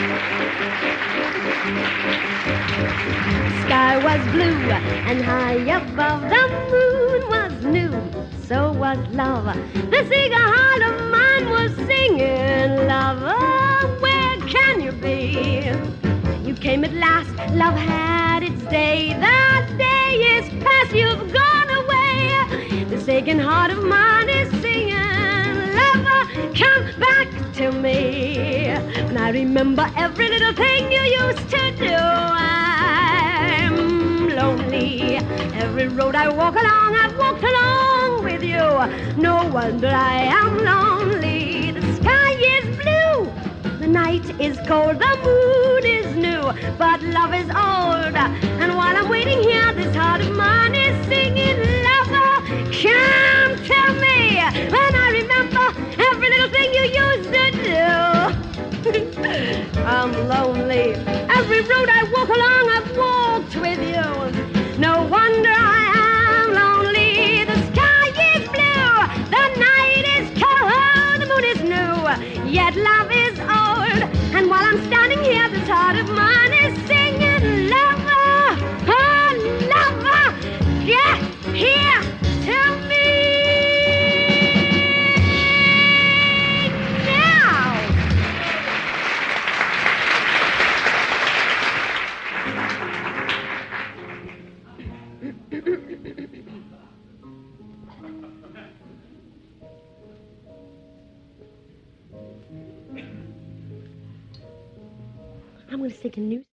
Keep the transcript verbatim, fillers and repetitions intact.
Sky was blue, and high above the moon was new. So was love. The singer heart of mine was singing, lover, where can you be? You came at last, love had its day. That day is past, you've gone away. The aching heart of mine is singing, lover, come back to me. And I remember every little thing you used to do. I'm lonely. Every road I walk along, I've walked along with you. No wonder I am lonely. The sky is blue, the night is cold, the moon is new, but love is old. And while I'm waiting here, this heart of mine is singing, lover, come to me. And I remember every little thing you used to do. I'm lonely. Every road I walk along, I've walked with you. No wonder I am lonely. The sky is blue, the night is cold, the moon is new, yet love is old. And while I'm standing here, this heart of mine is singing, lover, oh lover, get here to me now. I'm going to stick a new